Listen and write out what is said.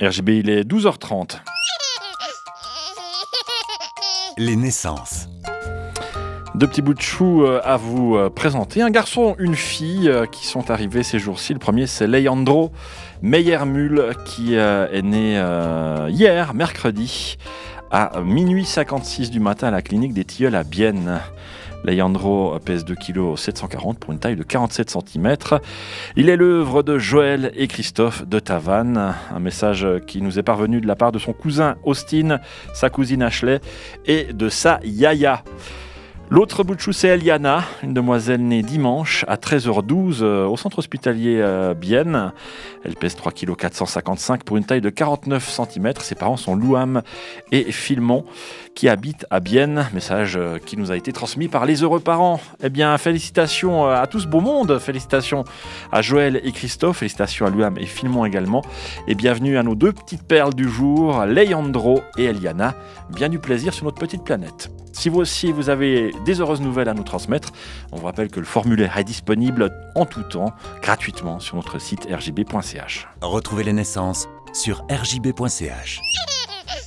RJB, il est 12h30. Les naissances. Deux petits bouts de chou à vous présenter. Un garçon, une fille qui sont arrivés ces jours-ci. Le premier, c'est Leandro Meyermühl qui est né hier, mercredi, à minuit 56 du matin à la clinique des Tilleuls à Bienne. Leandro pèse 2 kg 740 pour une taille de 47 cm. Il est l'œuvre de Joël et Christophe de Tavannes. Un message qui nous est parvenu de la part de son cousin Austin, sa cousine Ashley et de sa Yaya. L'autre bout de chou, c'est Eliana, une demoiselle née dimanche à 13h12 au centre hospitalier Bienne. Elle pèse 3 kg 455 pour une taille de 49 cm. Ses parents sont Louam et Philmon qui habitent à Bienne. Message qui nous a été transmis par les heureux parents. Eh bien, félicitations à tout ce beau monde. Félicitations à Joël et Christophe. Félicitations à Louam et Philmon également. Et bienvenue à nos deux petites perles du jour, Leandro et Eliana. Bien du plaisir sur notre petite planète. Si vous aussi vous avez des heureuses nouvelles à nous transmettre, on vous rappelle que le formulaire est disponible en tout temps, gratuitement sur notre site rjb.ch. Retrouvez les naissances sur rjb.ch.